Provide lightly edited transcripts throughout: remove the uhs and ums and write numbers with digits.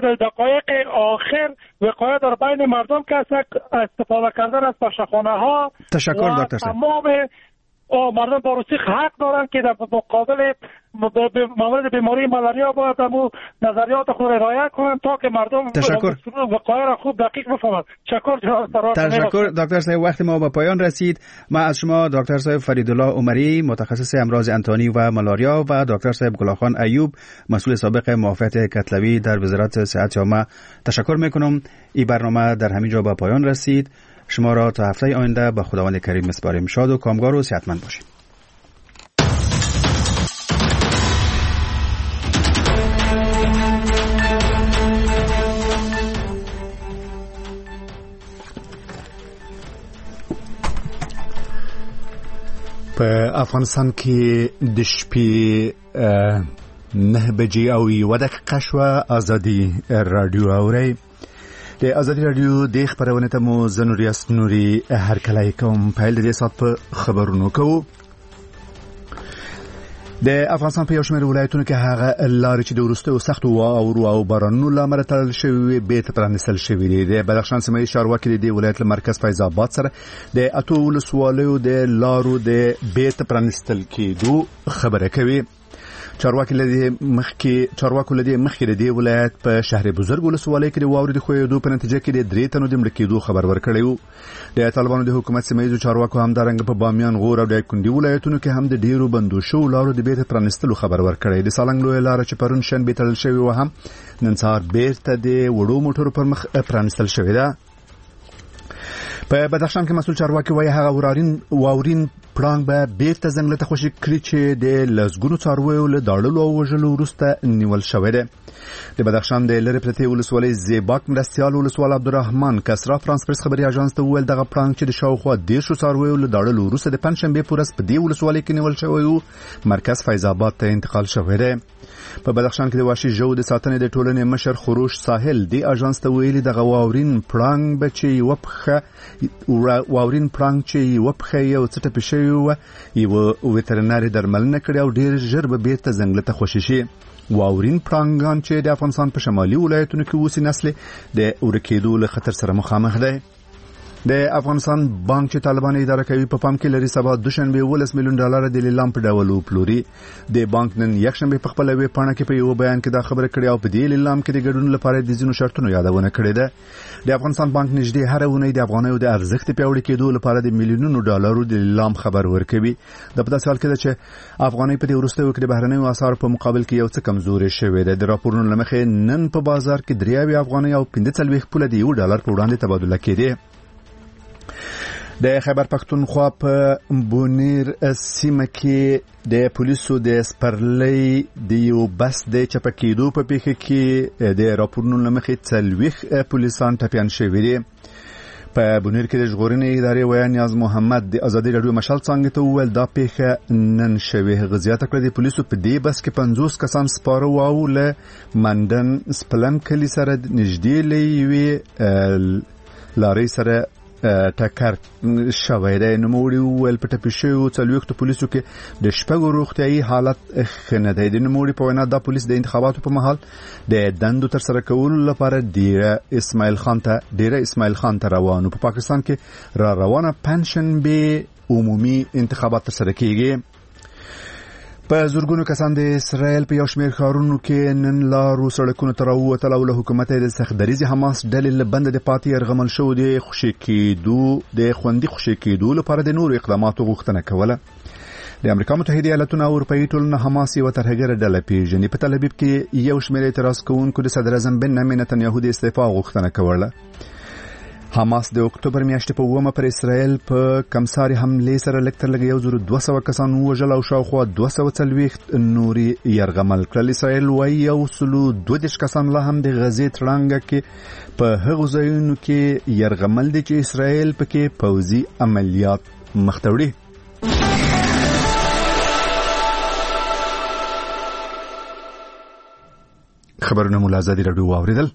در دقایق آخر وقایع در بین مردم که استفاده کردن از پشخانه ها تشکر دکتر صاحب. تمام مردم با روسیق حق دارن که در مقابل مورد بیماری ملاریا باید نظریات خود رعایت کنن تا که مردم وقایع را خوب دقیق بفهمند. تشکر دکتر صاحب. وقت ما به پایان رسید. ما از شما دکتر صاحب فریدالله عمری متخصص امراض انتانی و ملاریا و دکتر صاحب گلاخان ایوب مسئول سابق معافیت کتلوی در وزارت صحت عامه تشکر میکنم. این برنامه در همین جا به پایان رسید. شما را تا هفته آینده به خداوند کریم میسپاریم. شاد و کامگار و صحتمند باشید. په افغانستان کې د شپې 9 بجې او 1 دقیقه شوه. ازادي رادیو اورئ. د ازادي رادیو د خبرونه ته مو زنوریاس نوري هر کله کوم پیل د سات په خبرونو کوو. د افغانستان په یو شمېر ولایتونو کې هغه لارې چې د وروستیو سختو واورو او بارانونو له امله تړل شوې بیرته پرانیستل شوې دي. د بدخشان سیمه ییز چارواکي د دې ولایت له مرکز فیض آباد سره د اتو ولسوالیو د لارو د بیرته پرانیستل کېدو خبره کوي. چارواکو لدی مخکې د دې ولایت په شهر بزرګ ولسوالۍ کې د واورې د ښویېدو په نتیجه کې د 3 تنو د مړه کېدو خبر ورکړی و. د طالبانو د حکومت سیمه ییزو چارواکو همدارنګه په بامیان، غور او دایکنډي ولایتونو کې هم د ډیرو بندو شوو لارو د بیرته پرانیستلو خبر ورکړی. د سالنګ لویه لاره چې پرون شنبې تړل شوې وه هم نن سهار بیرته د وړو موټرو پر مخ پرانیستل شوې ده. په بدخشان کې مسؤل چارواکي وایي هغه واورین پړانګ به بیرته ځنګل ته خوشي کړي چې د لسګونو څارویو له داړلو او وژلو وروسته نیول شوی دی. د بدخشان د لرې پرتې ولسوالۍ زیباک مرستیال ولسوال عبدالرحمن کسرا فرانس پریس خبري اژانس ته وویل دغه پړانګ چې د شاوخوا 10 څارویو له داړلو وروسته د پنځشنبې په ورځ په دې ولسوالۍ کې نیول شوی و مرکز فیض آباد ته انتقال شوی دی. په بدخشان کې د وحشي ژوو د ساتنې د ټولنې مشر خروش ساحل د اژانس ته ویلي دغه واورین پړانګ بچي واورین پړانګ چې وپخه یو څټه پښې یو وترناري درملنه کړې او ډیر ژر به بیرته ځنګل ته خوشي شي. واورین پړانګان چې د افغانستان په شمالي ولایتونو کې اوسې نسل د ورکېدو له خطر سره مخامخ دی. د افغانستان بانک چې طالبان اداره کوي په پام کې لري سبا دوشنبه $10 میلیون د لیلام په ډول وپلوري. د بانک نن یکشنبه په خپل ویب پاڼه کې په یو بیان کې دا خبره کړې او په دې لیلام کې د ګډون لپاره د ځینو شرطونو یادونه کړې ده. د افغانستان بانک نږدې هر اونۍ د افغانیو د ارزښت پیاوړي کېدو لپاره د میلیونونو ډالرو د لیلام خبر ورکوي. د په داسې حال کې چې افغاني په دې وروستیو کې د بهرنیو اسعارو په مقابل کې یو څه کمزوري شوې ده. د راپورونو لمخې نن په بازار کې 3 افغاني او 45 پوله د $1 په وړاندې تبادله کېدې. د خیبر پختونخوا په بونیر سیمه کې د پولیسو د سپرلۍ د یو بس د چپکېدو په پیښه کې د راپورونو لمخې 40 پولیسان ټپیان شوي دي. په بونیر کې د ژغورنې ادارې ویان نیاز محمد د ازادي رادیو مشال څنګه ته وویل دا پیښه نن شوې. هغه زیاته کړه د پولیسو په دې بس کې 50 کسان سپاره وو له مندن سپلن کلی سره نږدې لوي لارې سره ټکر شوی دی. نوموړي وویل په ټپي شویو 40 پولیسو کې د شپږو روغتیایي حالت ښه نه دی. د نوموړي په وینا دا پولیس د انتخاباتو په مهال د دندو ترسره کولو لپاره ډیره اسماعیل خان ته روانو. په پاکستان کې را روانه پنځشنبه عمومي انتخابات ترسره کیږي. په زورګونو کسان د اسرائیل په یو شمېر ښارونو کې نن لارو سړکونو ته راووتل او له حکومت د سختدریزې حماس ډلې له بنده د پاتې یرغمل شوو د خوندي خوشي کېدو لپاره د نورو اقداماتو غوښتنه کوله. د امریکا متحده ایالاتونو او اروپایي ټولنه حماس یوه ترهګره ډله پیژني. په تل ابیب کې یو شمېر اعتراض کوونکو د صدر اعظم بنیامین نتنیاهو د استعفا غوښتنه کوله. حماس د اکتوبر میاشتې په 9 پر اسرائیل په کمساري حمله سره لکتر لګ 1200 کسان وژل او شاوخوا 240 نوري يرغمل کړل. اسرائیل وايي 122 کسان لا هم د غزې تړانګه کې په هغو ځایونو کې يرغمل دي چې اسرائیل پکې پوځي عملیات مخته وړي. خبرونه مو له ازادي رادیو واوریدل.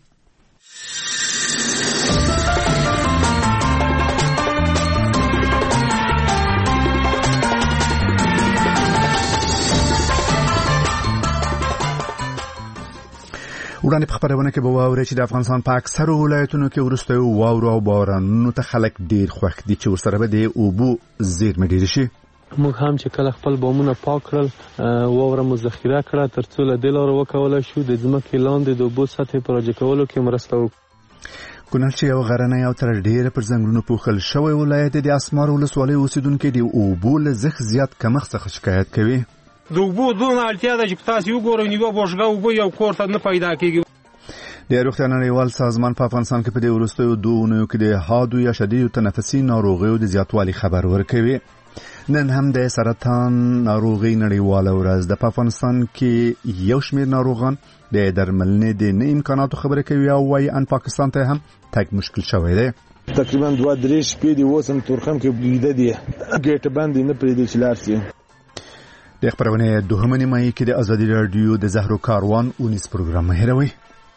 وړاندې په خبرونه کې به واورئ چې د افغانستان په اکثرو ولایتونو کې وروسته واورو او بارانونو ته خلک ډیر خوښ دي چې ورسره به د اوبو زیرمې ډېرې شي. موږ هم چې کله خپل بامونه پاک کړل واوره مو ذخیره کړه ترڅو له دې لارې وکولای شو د ځمکې لاندې د اوبو سطحې په راجع کولو کې مرسته وکړو. کونړ چې یو غرنی او تر ډیره پر ځنګلونو پوښل شوی ولایت د اسمار ولسوالۍ اوسیدونکو د اوبو له زخ زیات کمښت څخه شکایت کوي. د اوبو دونه اړتیا ده چې تاسو وګورئ نیو بوشګه اوبو یو کور ته نه پیدا کیږي. د روغتیا نړیوال سازمان په افغانستان کې په دې وروستیو 2 اونیو کې د حادو یا شدید تنفسي ناروغیو د زیاتوالي خبر ورکوي. نن هم د سرطان ناروغي نړیواله ورځ د افغانستان کې یو شمېر ناروغان د درملنې د نه امکاناتو خبره کوي او وايي ان پاکستان ته هم تګ مشکل شوی دی. تقریبا 2-3 شپې دی وسم تورخم کې بلیده دی ګیټ باندې نه پرې د چلارسي. د خبرونه دوهمه نیمه کې د ازادي رادیو د زهرو کاروان اونیس پروګرام هروي.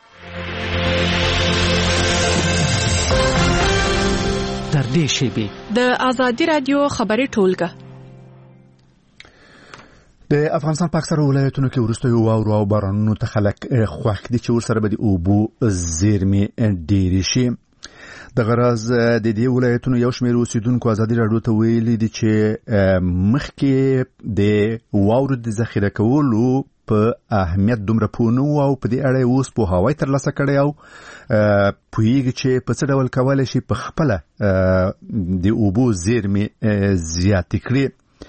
تر دې شی د ازادي رادیو خبري ټولګه د افغانستان په اکثره ولایتونو کې وروسته واورو او بارانونو ته خلک خوښ دي چې ورسره به د اوبو زیرمې ډېرې شي. د غرض د دې ولایتونو یو شمېر اوسیدونکو ازادي رادیو ته ویلي دي چې مخکې د واورو د ذخیره کولو په اهمیت دومره پوه نه وو او په دې اړه اوس پوهاوی ترلاسه کړی او پوهیږي چې په څه ډول کولی شي په خپله د اوبو زیرمې زیاتې کړي.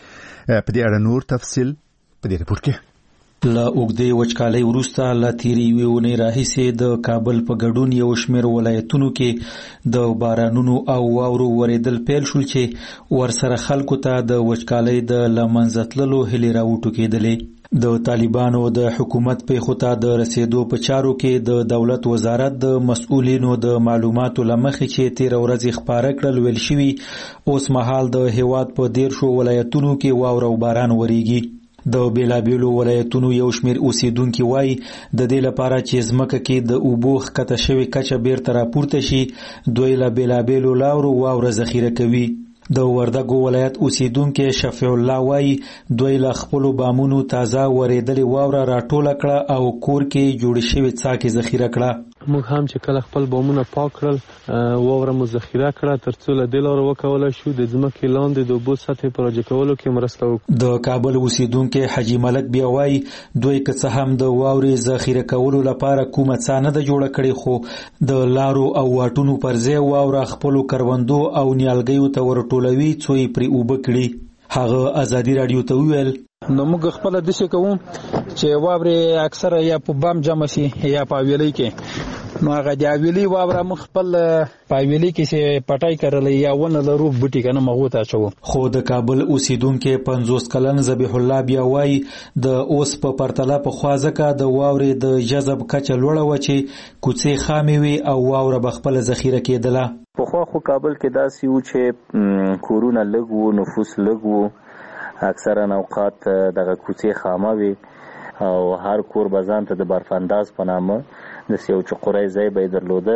په دې اړه نور تفصیل په دې رپورټ کې. له اوږدې وچکالۍ وروسته له تېرې یوې اونۍ راهیسې د کابل په ګډون یو شمېر ولایتونو کې د بارانونو او واورو ورېدل پیل شول چې ورسره خلکو ته د وچکالۍ د له منځه تللو هیلې راوټوکېدلې. د طالبانو د حکومت پیښو ته د رسېدو په چارو کې د دولت وزارت د مسؤلینو د معلوماتو له مخې چې تېره ورځ خپاره کړل ویل شوي اوس مهال د هېواد په 13 ولایتونو کې واوره او باران وریږي. د بیلابیلو ولایتونو یو شمېر اوسیدونکي وایي د دې لپاره چې ځمکه کې د اوبو ښکته شوې کچه بیرته راپورته شي دوی له بیلابیلو لارو واوره ذخیره کوي. د وردګو ولایت اوسیدونکي شفیع الله وایي دوی له خپلو بامونو تازه ورېدلې واوره راټوله کړه او کور کې جوړې شوې څاکې ذخیره کړه. موږ هم چې کله خپل بامونه پاک کړل واوره مو ذخیره کړه ترڅو له دې لارې وکولای شو د ځمکې لاندې د اوبو سطحې په راجع کولو کې مرسته وکړو. د کابل اوسیدونکي حاجي ملک بیا وایي دوی که څه هم د واورې ذخیره کولو لپاره کومه څاه نه ده جوړه کړې خو د لارو او واټونو پر ځای واوره خپلو کروندو او نیالګیو ته ورټولوي څو یې پرې اوبه کړي. هغه ازادي رادیو ته وویل نو موږ خپل د څه کوم چې واورې اکثره یا په بام جمع شي یا په ویلې کې نو هغه د ویلې واوره مخ خپل په ویلې کې چې پټای کړل یا ونه لرو بوټي کنه مغو ته چو. خو د کابل اوسیدونکو 50 کلن ذبیح الله بیا وایي د اوس په پرتله په خوازکه د واورې د جذب کچه لوړه و چې کوڅې خامې وي او واوره بخپل ذخیره کېدله. په خو کابل کې داسې و چې کورونه لږ وو نفوس لږ وو اکثرا اوقات دغه کوڅې خامه وي او هر کور بزان ته د برفانداز په نامه د یو چقورای ځای به درلوده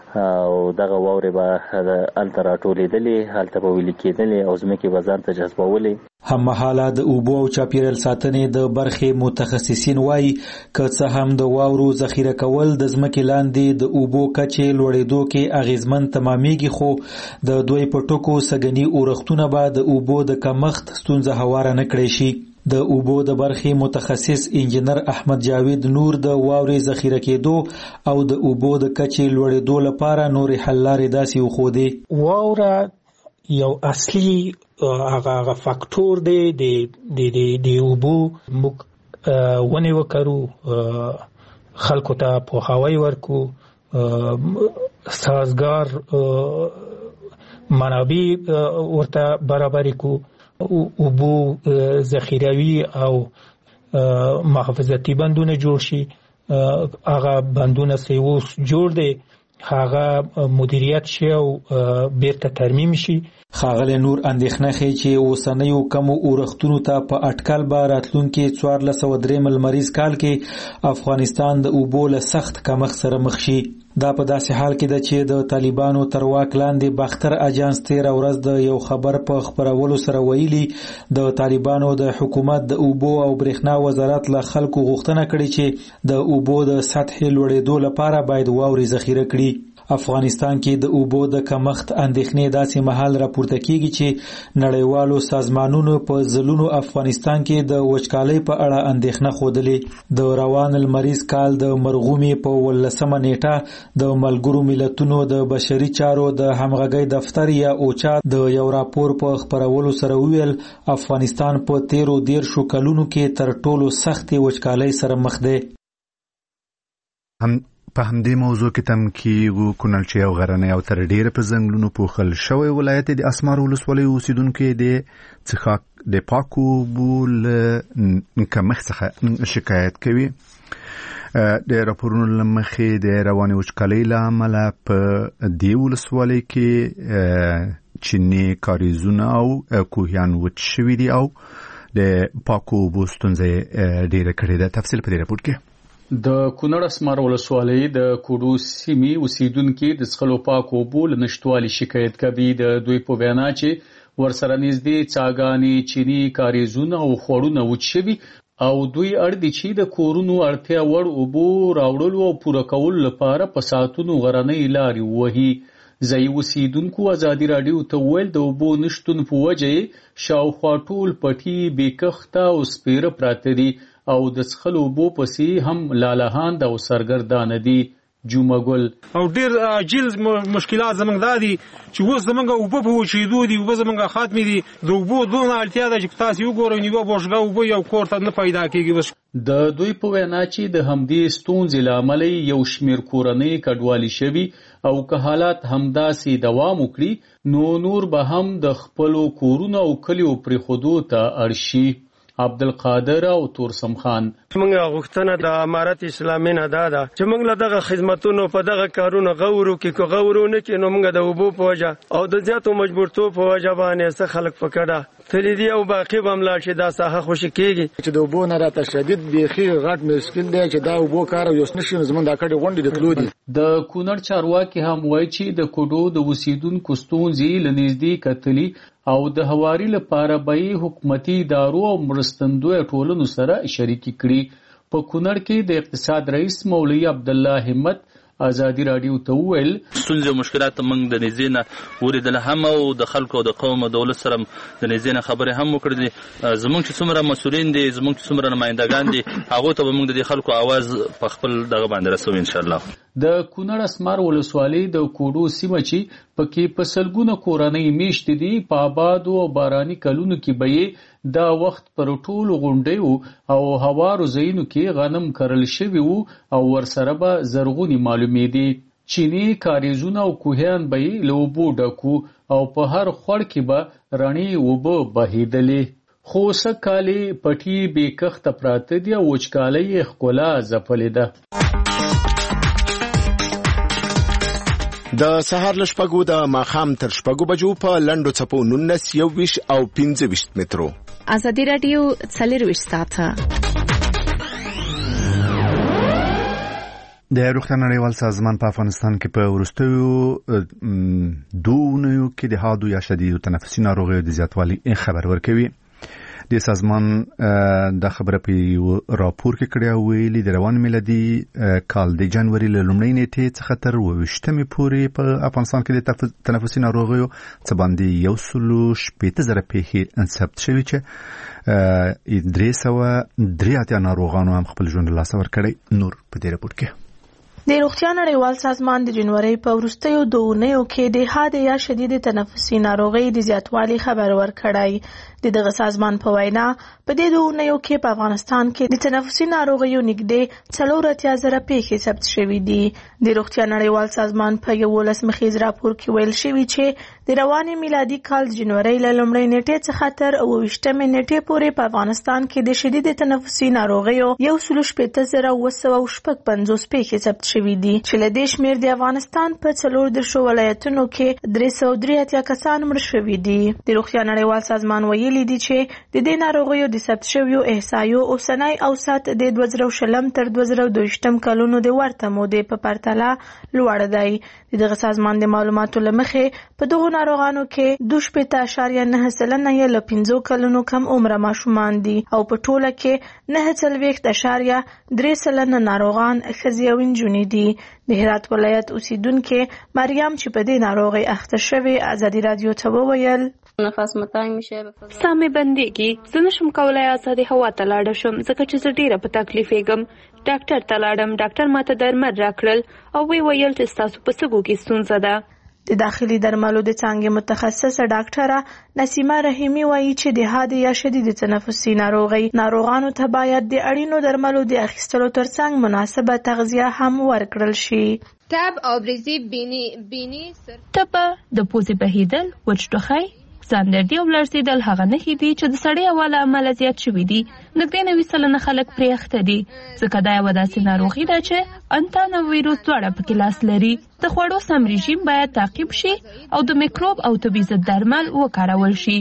او دغه واورې به هلته راټولېدلې هلته به ویلې کېدلې او ځمکې به ځان ته جذبولې. هممهاله د اوبو او چاپیریال ساتنې د برخې متخصصین وایي که څه هم د واورو ذخیره کول د ځمکې لاندې د اوبو کچې لوړېدو کې اغیزمن تمامیږي خو د دوی په ټکو سږني اورښتونه به د اوبو د کمښت ستونزه هواره نه کړی شي. د اوبو د برخې متخصص انجنیر احمد جاوید نور د واورې ذخیره کېدو او د اوبو د کچې لوړېدو لپاره نورې حل لارې داسې وښودې. واوره یو اصلي هغه فاکتور دی د اوبو موږ ونې وکړو خلکو ته پوهاوی ورکو سازگار منابع ورته برابرې کو اوبو ذخیروي او محافظتي بندونه جوړ شي. هغه بندونه سیوس جوړ دي هغه مدیریت شي او بیرته ترمیم شي. ښاغلی نور اندېښنه ښیي چې اوسنیو کمو اورښتونو ته په اټکل به راتلونکي 1403 لمریز کال کې افغانستان د اوبو له سخت کمښت سره مخ شي. دا په داسې حال کې ده چې د طالبانو تر واک لاندې باختر اجانس تیر ورځ د یو خبر په خبرولو سره ویلي د طالبانو د حکومت د اوبو او برېښنا وزارت له خلکو غوښتنه کړې چې د اوبو د سطح لوړېدو لپاره باید واوري ذخیره کړي. افغانستان کې د اوبو د کمښت اندېښنې داسې مهال راپورته کیږي چې نړیوالو سازمانونو په ځلونو افغانستان کې د وچکالۍ په اړه اندېښنه ښودلې. د روان لمریز کال د مرغومې په 18 نیټه د ملګرو ملتونو د بشري چارو د همغږۍ دفتر یا اوچا د یو راپور په خبرولو سره ویل افغانستان په 13 کلونو کې تر ټولو سختې وچکالۍ سره مخ دی. په همدې موضوع کې تم کېږو کونړ او غرنی او تر ډیره په ځنګلونو پوښل شوی ولایت د اسمار ولسوالۍ اوسیدونکو د څښاک د پاکو اوبو له کمښت څخه شکایت کوي. د راپورونو له مخې د روانې وچکالۍ له امله په دې ولسوالۍ کې چینی کاریزونه او کوهیان وچ شوي دي او د پاکو اوبو ستونزه ډیره کړې ده. تفصیل په دې راپور کې. د کونړ اسمار ولسوالۍ د کوډو سیمې اوسیدونکو د څښلو پاکو اوبو له نشټوالي شکایت کوي. د دوی په بیان چې ورسره نږدې څاګانې چینی کاریزونه او خوړونه وچ شوي او دوی اړ دي چې د کورونو اړتیا وړ اوبو راوړلو او پوره کولو لپاره په ساعتونو غرنۍ لارې وهي. ځایي اوسیدونکو ازادي راډیو ته وویل د اوبو نشتون په وجه شاوخوا ټول پټي بېکښته او سپېره پراته دي او د څښلو اوبو پسې هم لالهاند او سرګردانه دي. جمعه ګل او ډیر جیل مشکلات زمونږ دادي چې اوس زمونږ اوبه په وچېدو دي، اوبه زمونږ ختمې دي. د اوبو دونه اړتیا ده چې تاسو وګورئ نیوه بوشګه اوبه یو کور ته نه پیدا کېږي. د دوی په وینا چې د همدې ستونزې له امله یو شمېر کورنۍ کډوالي شوي او که حالات همداسې دوام وکړي نو نور به هم د خپلو کورونو او کلیو پرېښودو ته اړ شي. عبدالقادر او تورسم خان موږ غوښتنه د امارت اسلامي نه ده چې موږ له دغه خدماتونو په دغه کارونو غورو کې غورونه کې نو موږ د اوبو په وجه او د زیاتو مجبورتوب په وجه باندې څه خلک پکړه تللی او باقي بملا چې دا ساحه خوشی کېږي چې د اوبو نه راته شدید بيخي غټ مشکل دی چې دا اوبو کار یو نشي زمون دا کډي غونډې د تلو دي. د کونړ چارواکي هم وایي چې د کوډو د اوسیدونکو ستونزې لنږدې کتلي او د هواري لپاره به حکومتي ادارو او مرستندوی ټولنو سره شریک کړي. په کونړ کې د اقتصاد رئیس مولوی عبد الله همت ازادي راډیو ته وویل ستونزې او مشکلات موږ د نزینه وریدل هم او د خلکو او د قوم او دولت سره د نزینه خبرې هم وکړې. زموږ چې څومره مسؤلین دي زموږ چې څومره نمائندگان دي هغه ته موږ د خلکو आवाज په خپل دغه باندې رسو ان شاء الله. د کونړ اسمار ولسوالۍ د کوډو سیمه چې پکې په سلګونه کورنۍ میشت دي په آبادو او باراني کلونو کې به دا وخت پر ټولو غونډیو او هوارو ځایونو کې غنم کرل شوي وو او ورسره به زرغونی معلومې دي. چینی کاریزونه او کوهیان به له اوبو ډکو او په هر خوړ کې به رڼې اوبه بهیدلې. خو سکالې پټي بېکښته پراته دي او وچکالۍ ښکلا ځپلې ده. د سهار له شپږو د ماښام تر شپږو بجو په لنډو څپو 19 21 او 25 مترو. ازادي راډیو 24 ساعته. د روغتیا نړیوال سازمان په افغانستان کې په وروستیو 2 اونیو کې د حادو یا شدیدو تنفسي ناروغیو د زیاتوالي خبر ورکوي. د سازمان د خبره په راپور کې کړی او ویلي د روان میلادي کال د جنوري له لومړۍ نیټې څخه تر 28مې پورې په افغانستان کې د تنفسي ناروغیو څه باندې 180,000 پیښې ثبت شوي چې 383 ناروغانو هم خپل ژوند له لاسه ورکړی. نور په دې راپور کې د روغتیا نړیوال سازمان د جنوري په وروستیو 2 اونیو کې د حاد یا شدید تنفسي ناروغي د زیاتوالي خبر ورکړی. دغه سازمان په وینا په دې 2 اونیو کې په افغانستان کې د تنفسي ناروغیو نږدې 480,000 پیښې ثبت شوې دي. د روغتیا نړیوال سازمان په یو ولسمخیز راپور کې ویل شوی چې د رواني میلادي کال جنوري له لومړۍ نیټې څخه تر 28مې نیټې پورې په افغانستان کې د شدید تنفسي ناروغیو 1,850,955 پیښې ثبت شوي دي چې له دې شمېر د افغانستان په 14 ولایتونو کې 383 کسان مړه شوي دي. د روغتیا نړیوال سازمان ویلي دي چې د دې ناروغیو د ثبت شویو احصایو اوسنی اوسط د 2020 تر 2022 کلونو د ورته مودې په پرتله لوړ دی. دغه سازمان د معلوماتو له مخې په دغو ناروغانو کې 2.9 سلنه یې له 15 کلونو کم عمره ماشومان دي او په ټوله کې 9.3 سلنه ناروغان ښځې او نجونې دي. د هرات ولایت اوسیدونکې مریم چې په دې ناروغۍ اخته شوې ازادي رادیو ته وویل نفس متنګ میشه سامې بندېږي. زه نشم کولای ازادي هوا ته لاړ شم ځکه چې زه ډیره په تکلیف یم. ډاکټر ته لاړم، ډاکټر ماته درمل راکړل او وی ویل چې ستاسو په سږو کې ستونزه ده. د داخلي درملو د څانګې متخصصه ډاکټره نسیمه رحیمي وایي چې د حاد یا شدید تنفسي ناروغانو ته باید د اړینو درملو د اخیستلو ترڅنګ مناسبه تغذیه هم ورکړل شي. تب، آبریزی، بینی تب، د پوزې بهیدل، وچ ټوخی، ځاندردي او لړزېدل هغه نښې دي چې د سړي اوله عمله زیات شوي دي. نږدې 90% خلک پرې اخته دي ځکه دا یوه داسې ناروغي ده چې انتانو ویروس دواړه پکې لاس لري. د خوړو سم رژیم باید تعقیب شي او د میکروب او طبي ضد درمل وکارول شي.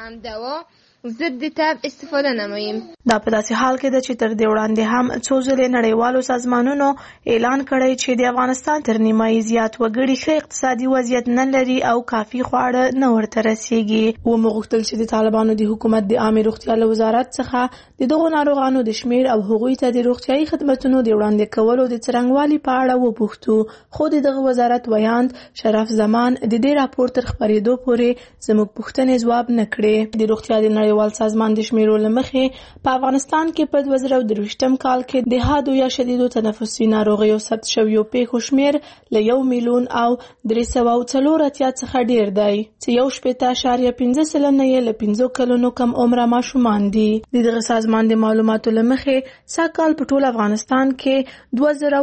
ضد تب استفاده نماییم. دا په داسې حال کې ده چې تر دې وړاندې هم څو ځلې نړیوالو سازمانونو اعلان کړی چې د افغانستان تر نیمایي زیات وګړي ښه اقتصادي وضعیت نه لري او کافي خواړه نه ورته رسیږي. ومو غوښتل چې د طالبانو د حکومت د عامې روغتیا له وزارت څخه د دغو ناروغانو د شمېر او هغوی ته د روغتیایي خدمتونو د وړاندې کولو د څرنګوالي په اړه وپوښتو، خو د دغه وزارت ویاند شرف زمان د دې راپور تر خپرېدو پورې زموږ پوښتنې ځواب نه کړې. د روغتیا د نړیوال سازمان د شمیرو له مخې په افغانستان کې په 2023 کال کې د حادو یا شدیدو تنفسي ناروغیو ثبت شویو پیښو شمیر له 1,304,000 څخه ډیر دی چې 1.5 سلنه یې له 15 کلونو کم عمره ماشومان دي. دغه سازمان د معلوماتو له مخې سږ په ټول افغانستان کې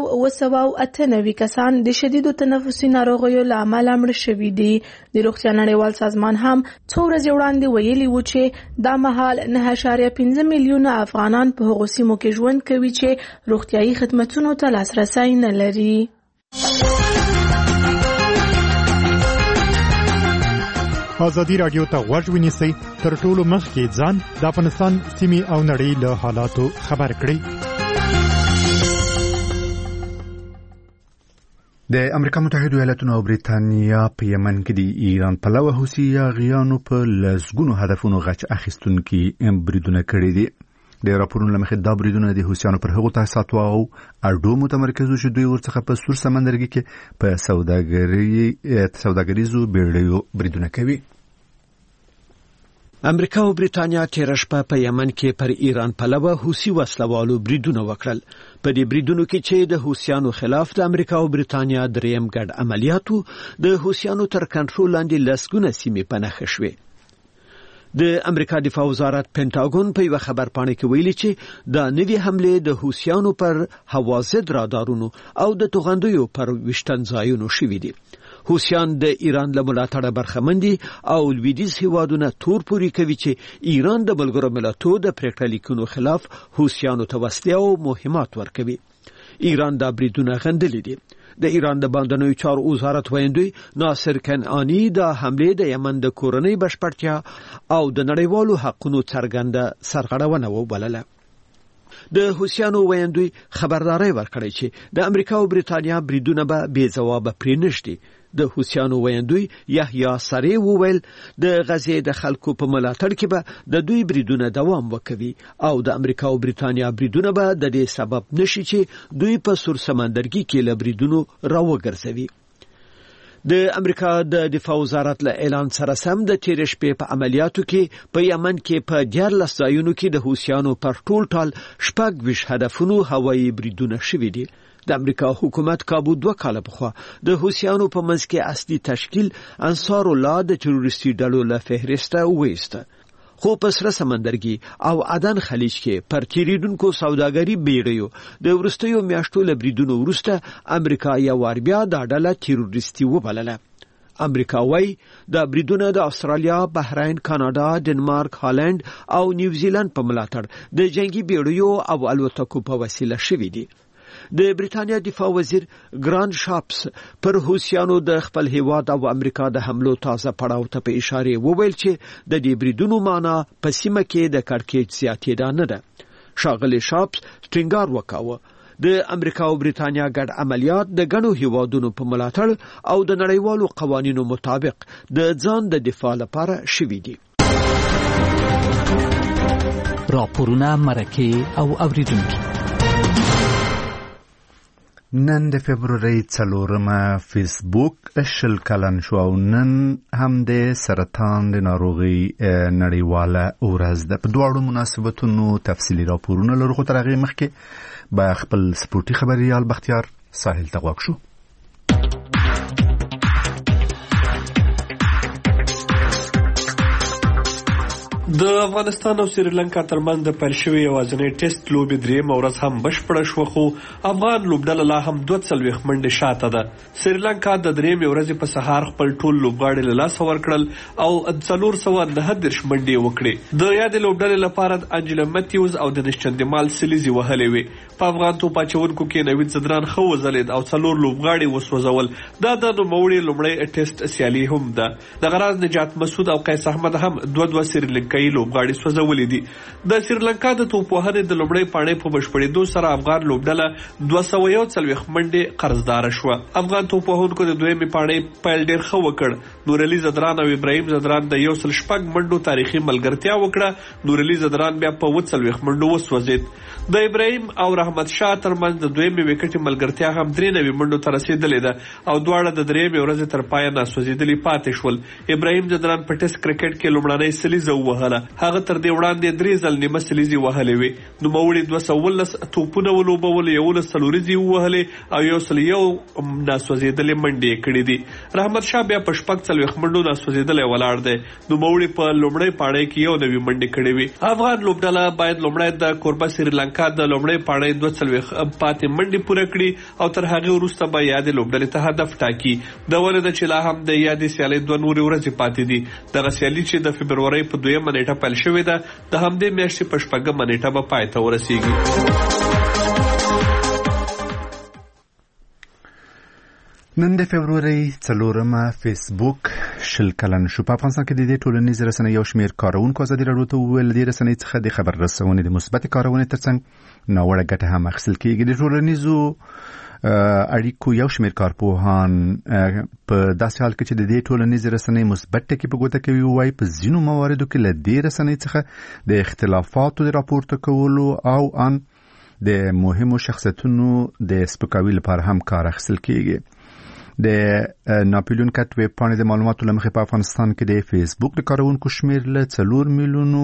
2,998 کسان د شدیدو تنفسي ناروغیو له امله مړه شوي دي. د روغتیا نړیوال سازمان هم څو ورځې وړاندې ویلي و چې دا مهال 9.5 میلیونه افغانان په هغو سیمو کې ژوند کوي چې روغتیایي خدمتونو ته لاسرسی نه لري. ازادي رادیو ته غوږ ونیسئ، تر ټولو مخکې ځان د افغانستان سیمې او نړۍ له حالاتو خبر کړئ. د امریکا متحده ایالاتونو او بریتانیا په یمن کې د ایران پلوه حوثي یاغیانو په لسګونو هدفونو غچ اخیستونکي بریدونه کړي دي. د راپورونو له مخې دا بریدونه د حوثیانو پر هغو تاسیساتو او اډو متمرکز شو دوی ورڅخه په سور سمندرګي کې په سوداګریزو بیړیو بریدونه کوي. امریکا او بریتانیا تیر شپه په یمن کې پر ایران پلوه حوثي وسلوالو بریدونه وکړل. په دې بریدونو کې چې د حوثیانو خلاف د امریکا او بریتانیا دریم ګډ عملیاتو د حوثیانو تر کنټرول لاندې لسګونه سیمې په نښه شوې. د امریکا دفاع وزارت پینټاګون په یو خبر پاڼه کې ویلي چې دا نوې حمله د حوثیانو پر هوا ضد رادارونو او د توغندیو پر وشتن ځایونو شوې دي. حوثیان د ایران له ملاتړه برخمن دي او لویدیځ هیوادونه تور پوري کوي چې ایران د ملګرو ملتونو د پریکړه لیکونو خلاف حوثیانو ته وسلې او مهمات ورکوي. ایران دا بریدونه غندلي دي. د ایران د باندنوي چارو وزارت ویاندوی ناصر کنعانی د حمله د یمن د کورنۍ بشپړتیا او د نړیوالو حقوقو څرګنده سرغړونه وبلله. د حوثیانو ویاندوی خبرداري ورکړی چې د امریکا او بریتانیا بریدونه به بې ځواب پرې نشي. د حوثیانو ویاندوی یحیی سری وویل د غزې د خلکو په ملاتړ کې به د دوی بریدونه دوام وکوي او د امریکا او بریتانیا بریدونه به د دې سبب نشي چې دوی په سور سمندرګي کې له بریدونو راوګرځوي. د امریکا د دفاع وزارت له اعلان سره سم د تیر شپې په عملیاتو کې په یمن کې په 14 ځایونو کې د حوثیانو پر ټول 26 هدفونو هوایي بریدونه شوي دي. د امریکا حکومت کابو 2 کاله پخوا د حوثیانو په منځ کې اصلي تشکیل انصار الله د تروریستي ډلو له فهرسته وایسته. خو په سره سمندرګي او عدن خلیج کې پر تیریدونکو سوداګري بیړیو د ورستیو میاشتو له بریدونو وروسته امریکا یو وار بیا د ډله تیروریستي وبلله. امریکا وايي د بریدونه د استرالیا، بحرین، کاناډا، ډنمارک، هالند او نیوزیلند په ملاتړ د جنگي بیړیو او الوتکو په وسیله شوي دي. د بریټانیا دفاع وزیر ګران شاپس پر حوثیانو د خپل هیواد او امریکا د حملو تازه پړاو ته په اشاره وویل چې د دې بریدونو معنا په سیمه کې د کړکېچ زیاتېدا نه ده. ښاغلي شاپس ټینګار وکاوه د امریکا او بریټانیا ګډ عملیات د ګڼو هیوادونو په ملاتړ او د نړیوالو قوانینو مطابق د ځان د دفاع لپاره شوي دي. راپورونه، مرکې او اوریدونکي. نن د فبرورۍ 4 فیسبوک 10 کلن شو او نن هم د سرطان د ناروغي نړیواله ورځ ده. په دواړو مناسبتونو تفصیلي راپورونه لرو، خو تر هغې مخکې به خپل سپورټي خبریال بختیار ساحل ته غوږ شو. د افغانستان او سریلانکا ترمنځ د پیل شوې یوازینۍ ټیسټ لوبې درېیمه ورځ هم بشپړه شوه، خو افغان لوبډله لا هم 42 منډې شاته ده. سریلانکا د درېیمې ورځې په سهار خپل ټول لوبغاړي له لاسه ورکړل او 439 منډې وکړې. د یادې لوبډلې لپاره انجلا متیوز او دنیش چندمال سلیزي وهلې وې. په افغان توپ اچونکو کې نوید زدران ښه وځلېد او 4 لوبغاړي وسوځول. دا د نوموړي لومړی ټیسټ سیالي هم ده. دغه راز نجات مسعود او قیس احمد هم 2 سریلانکایي لوبغاړي سوځولي دي. د سریلانکا د توپ وهنې د لومړۍ پاڼې په بشپړېدو سره افغان لوبډله 241 منډې قرضداره شوه. افغان توپ وهونکو د دویمې پاڼې پیل ډېر ښه وکړ. نورعلي زدران او ابراهیم زدران د 106 منډو تاریخي ملګرتیا وکړه. نورعلي زدران بیا په 40 منډو وسوځېد. د ابراهیم او رحمت شاه ترمنځ د دویمې وکټې ملګرتیا هم 93 منډو ته رسېدلې ده او دواړه د درېیمې ورځې تر پایه ناسوځېدلي پاتې شول. ابراهیم زدران په ټیسټ کرکټ کې لومړنۍ سلیزه ووهله. هغه تر دې وړاندې 3 ځل نیمه سلیزې وهلې وې. نوموړي 219 توپونه ولوبول، 11 څلوریزې ووهلې او 101 ناسوځېدلې منډې یې کړې دي. رحمت شاه بیا په 40 منډو ناسوځېدلی ولاړ دی. نوموړي په لومړۍ پاڼۍ کې 91 منډې کړې وې. افغان لوبډله باید لومړی د کوربه سریلانکا د لومړۍ پاڼۍ 42 پاتې منډې پوره کړي او تر هغې وروسته به یادې لوبډلې ته هدف ټاکي. د ولې ده چې لا هم د یادې سیالۍ 2 نورې ورځې پاتې دي. دغه سیالي چې د فبرورۍ په 2 نیټه پیل شوې ده د همدې میاشتې په 4 نیټه به پای ته ورسیږي. نن د فبرورۍ 4 فیسبوک 10 کلن شو. په افغانستان کې د دې ټولنیز رسنۍ یو شمېر کارونکو ازادي راډیو ته وویل د رسنۍ څخه د خبر رسونې د مثبت کارونې ترڅنګ ناوړه ګټه هم اخیستل کېږي. د ټولنیزو اړیکو یو شمېر کارپوهان په داسې حال کې چې د دې ټولنیز رسنۍ مثبت ټکي په ګوته کوي وایي په ځینو مواردو کې له دې رسنۍ څخه د اختلافاتو د راپورته کولو او ان د مهمو شخصیتونو د سپکاوي لپاره هم کار اخیستل کېږي. د ناپلیون کټ ویب پاڼې د معلوماتو له مخې په افغانستان کې د فیسبوک د کارونکو شمېر له 4 میلیونو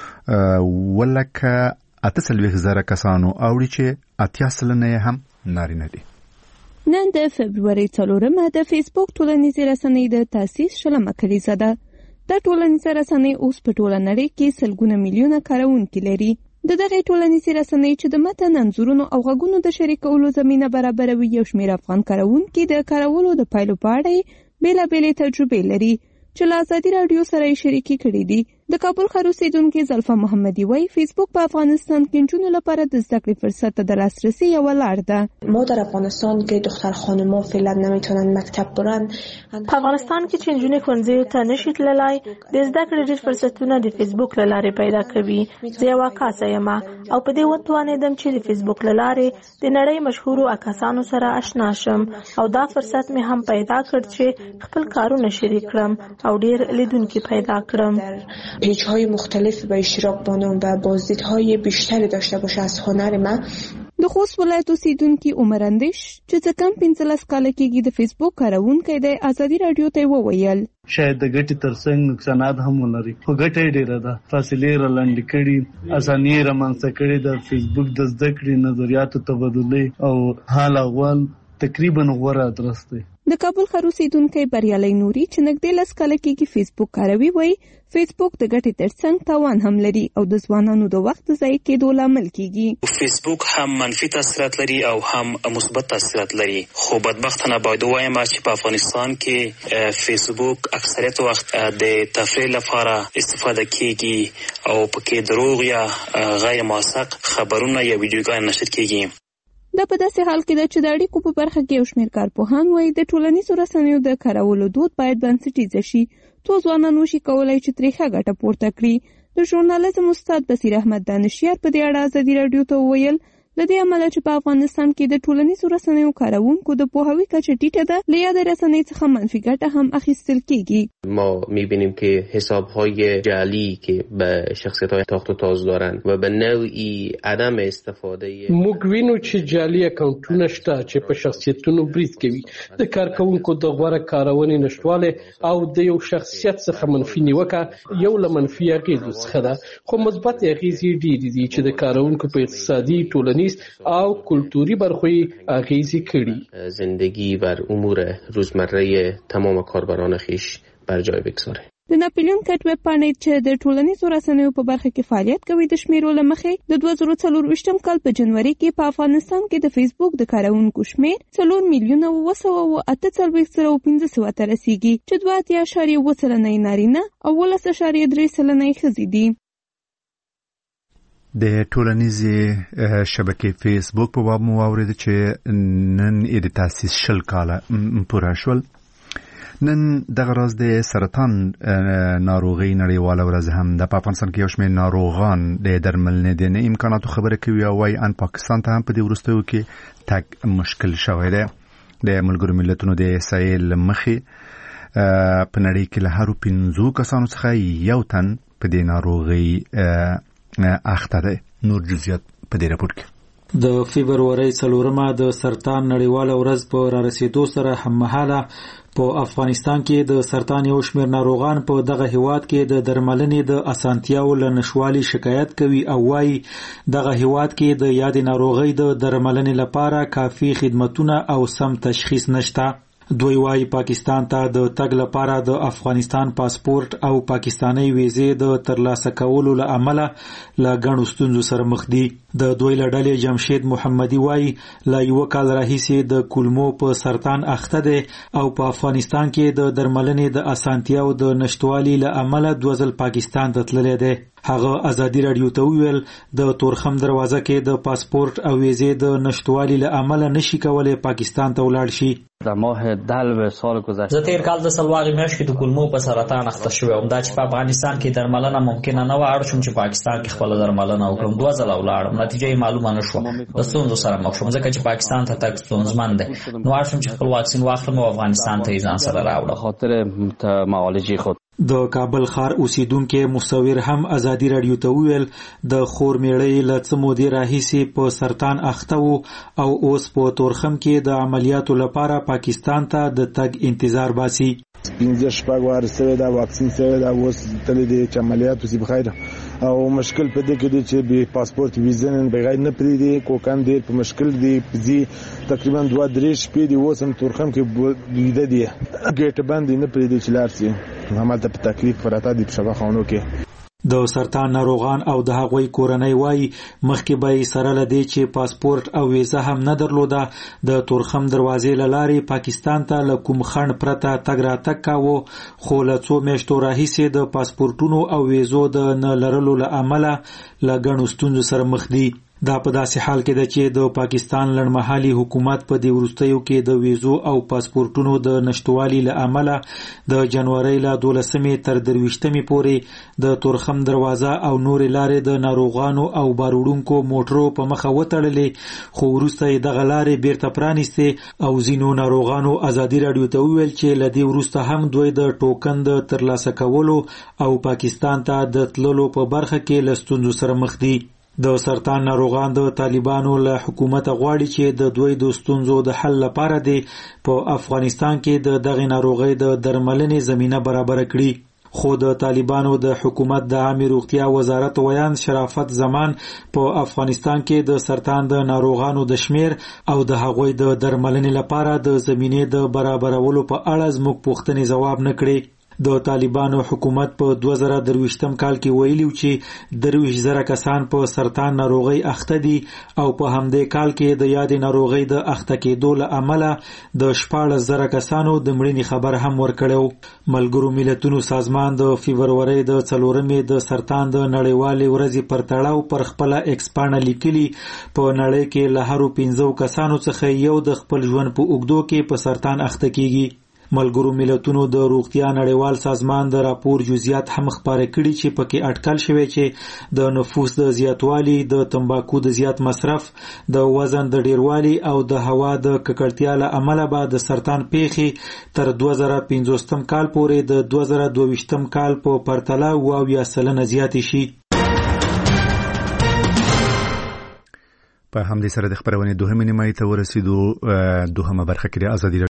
ولکه 48,000 کسانو اوړي چې 80% هم نارینه دي. نن د فبرورۍ 4 د فیسبوک ټولنیزې رسنۍ د تاسیس 20 کلیزه ده. دا ټولنیزه رسنۍ اوس په ټوله نړۍ کې سلګونه میلیونه کاروونکي لري. د دغه ټولنیزې رسنۍ چې د متن، انځورونو او غږونو د شریکولو زمینه برابروي یو شمېر افغان کاروونکي د کارولو د پایلو په اړه بېلابېلې تجربې لري چې له ازادي راډیو سره یې شریکي کړي دي. د کابل ښار اوسیدونکې زلفه محمدي وایي فیسبوک په افغانستان کې نجونو لپاره د زده کړې فرصت ته د لاسرسی یوه لار ده. ما در افغانستان که دختر خانم‌ها فعلا نمیتونن مکتب برن. په افغانستان کې چې نجونې ښوونځیو ته نشي تللی، د زده کړې ډېر فرصتونه د فیسبوک له لارې پیدا کوي. زه یوه عکاسه یم او په دې وتوانېدم چې د فیسبوک له لارې د نړۍ مشهورو عکاسانو سره آشنا شم او دا فرصت مې هم پیدا کړ چې خپل کارونه شریک کړم او ډېر لیدونکي پیدا کړم. پیج‌های مختلف به اشتراک بانم و بازدیدهای بیشتری داشته باشه از هنر من. د خوست ولایت اوسیدونکي عمر اندیش چې څه کم 15 کاله کېږي د فیسبوک کاروونکی دی ازادي راډیو ته وویل شاید د ګټې ترڅنګ نقصانات هم ولري، خو ګټه یې ډېره ده. فاصلې رالنډې کړي، اساني یې رامنځته کړې ده. فیسبوک د زده کړې، نظریاتو تبادلې او حال احوال تقریبا غوره ادرس دی. د کابل ښار اوسیدونکی بریالي نوري چې نږدې 10 کاله کېږي فیسبوک کاروي وایي فیسبوک د ګټې ترڅنګ تاوان هم لري او د ځوانانو د وخت ضایع کېدو لامل کېږي. فیسبوک هم منفي تاثیرات لري او هم مثبت تاثیرات لري، خو بدبختانه باید ووایم چې په افغانستان کې فیسبوک اکثریت وخت د تفریح لپاره استفاده کېږي او پکې دروغ یا غیر موثق خبرونه یا ویډیوګان نشر کېږي. دا په داسې حال کې ده چې د اړیکو په برخه کې یو شمېر کارپوهان وایي د ټولنیزو رسنیو د کارولو دود باید بنسټیزه شي، څو ځوانان وشي کولای چې ترې ښه ګټه پورته کړي. د ژورنالیزم استاد بصیر احمد دانشیار په دې اړه ازادي راډیو ته وویل د دې امله چې په افغانستان کې د ټولنیزو رسنیو کارونکو د پوهاوی کچه ټیټه ده، له یاد رسنۍ څخه منفی ګټه هم اخیستل کیږي. ما می‌بینیم که حساب‌های جعلی که به شخصیت‌های تاخت و تاز دارند و به نوعی عدم استفاده موږ وینو چې جعلي اکاونټونه شته چې په شخصیتونو برید کوي، د کارکونکو د غوړه کارونې نشټواله او د یو شخصیت څخه منفي نیوکه یو له منفي اغیزو څخه ده، خو مثبت اغیزې ډېرې دي چې د کارونکو په اقتصادي، ټولنیز او کلتوری برخوی اغیزی کړي. زندگی بر امور روزمره تمام کاربران خیش بر جای بگذاره. د ناپلیون کټ ویب پاڼې چې د ټولنیزو رسنیو په برخه کې فعالیت کوي د شمیرو له مخې د 2024 کال په جنوري کې په افغانستان کې د فیسبوک د کارونکو شمیر 4,915,500 ته رسیدي چې 2.8% نارینه او 10.3% ښځې دي. د ټولنیزې شبکې فیسبوک په باب مو واورید چې نن یې د تاسیس 20 کاله پوره شول. نن دغه ورځ د سرطان ناروغي نړیواله ورځ هم د افغانستان کې یو شمېر ناروغان د درملنې د امکاناتو خبره کوي او وايي ان پاکستان ته هم په دې وروستیو کې تګ مشکل شوی دی. د ملګرو ملتونو د احصایې له مخې په نړۍ کې له هرو 5 کسانو څخه یو تن په دې ناروغي اخته ده. نور جزئیات په دې راپور کې. د فبرورۍ 4مه د سرطان نړیواله ورځ په رارسېدو سره هممهاله په افغانستان کې د سرطان یو شمېر ناروغان په دغه هیواد کې د درملنې د اسانتیاو له نشوالي شکایت کوي او وايي دغه هیواد کې د یادې ناروغۍ د درملنې لپاره کافي خدمتونه او سم تشخیص نشته. دوی وايي پاکستان ته د تګ لپاره د افغانستان پاسپورت او پاکستاني ویزې د ترلاسه کولو له امله له ګڼو ستونزو سره مخ دي. د دوی له ډلې جمشید محمدي وايي له یو کال راهیسې د کولمو په سرطان اخته دی او په افغانستان کې د درملنې د اسانتیاو د نشټوالي له امله 2 ځل پاکستان ته تللی دی. هغه ازادي راډیو ته ویل د تورخم دروازه کې د پاسپورت او ویزې د نشټوالي له امله نشي کولای پاکستان ته ولاړ شي. در ماه دلو سال گذشته زه تیر کال د سلواغې میاشت کې د کولمو په سرطان اخته شوم. دا چې په افغانستان کې درملنه ممکنه نه و، اړ شوم چې پاکستان کې خپل درملنه وکړم. 2 ځله ولاړم، نتیجه یې معلومه نه شوه. د ستونزو سره مخ شوم ځکه چې پاکستان ته تګ ستونزمن دی. نو اړ شوم چې خپل واکسین واخلم او افغانستان ته یې ځان سره راوړم. خاطر معالجې خود د کابل ښار اوسیدونکو مصور هم ازادي راډیو ته ویل د خور میړې له څه مودې راهیسې په سرطان اخته وو او اوس په تورخم کې د عملیاتو لپاره پاکستان ته د تګ انتظار باسي. 15 شپږ وار سره دا واکسین سره دا اوس تل دې چې عملیات وسی بخیر او مشکل په دې کې دی چې به پاسپورت ویزه نن بغیر نه پری دی کوکان دی په مشکل دی پزي تقریبا 2-3 شپې دی وسم تورخم کې لیده دی ګټ باندې نه پری دی چې لارسي همالته په تکلیف پراته دی په شفاخانو کې. د سرطان ناروغان او د هغوی کورنۍ وايي مخکې به سره لدی چې پاسپورت او ویزه هم نه درلوده د تورخم دروازې لارې پاکستان ته له کوم خنډ پرته تګ راتګ کاوه، خو له څو میاشتو راهیسې د پاسپورتونو او ویزو د نه لرلو له امله له ګڼو ستونزو سره مخ دي. دا په داسې حال کې ده چې د پاکستان لړمحالي حکومت په دې وروستیو کې د ویزو او پاسپورتونو د نشټوالي له امله د جنوري له 12مې تر 23مې پورې د تورخم دروازه او نورې لارې د ناروغانو او باروړونکو موټرو په مخه وتړلې، خو وروسته یې دغه لارې بیرته پرانیستې او ځینو ناروغانو ازادي راډیو ته وویل چې له دې وروسته هم دوی د ټوکن د ترلاسه کولو او پاکستان ته د تللو په برخه کې له ستونزو سره مخ دي. د سرطان ناروغان د طالبانو له حکومت غواړي چې د دوی د ستونزو د حل لپاره دی په افغانستان کې د دغه ناروغۍ د درملنې زمينه برابر کړي. خو د طالبانو د حکومت د عامه روغتیا وزارت ویان شرافت زمان په افغانستان کې د سرطان د ناروغانو د شمیر او د هغوی د درملنې لپاره د زمينې د برابرولو په اړه زموږ پوښتنې ځواب نه کړي. د طالبانو حکومت په 2023م کال کې ویلي چې 23,000 کسان په سرطان ناروغي اخته دي او په همدې کال کې د یادې ناروغي د اخته کېدو له امله د 14,000 کسانو د مړینې خبر هم ورکړو. ملګرو ملتونو سازمان د فبرورۍ د 4مې د سرطان د نړیوالې ورځې پر تړاو پر خپل ایکس پاڼه لیکلي په نړۍ کې له هرو 15 کسانو څخه یو د خپل ژوند په اوږدو کې په سرطان اخته کیږي. ملګرو ملتونو د روغتیا نړیوال سازمان د راپور جزئیات هم خبره کړي چې پکې اټکل شوی چې د نفوس د زیاتوالي، د تمباکو د زیات مصرف، د وزن د ډیروالي او د هوا د ککړتیا له امله به د سرطان پیښې تر 2050 کال پورې د 2022 کال په پرتله 20% زیات شي. په همدې سره د خبرونې دوهمې نیمایي ته ورسېدو. دوهمه برخه کې د ازادي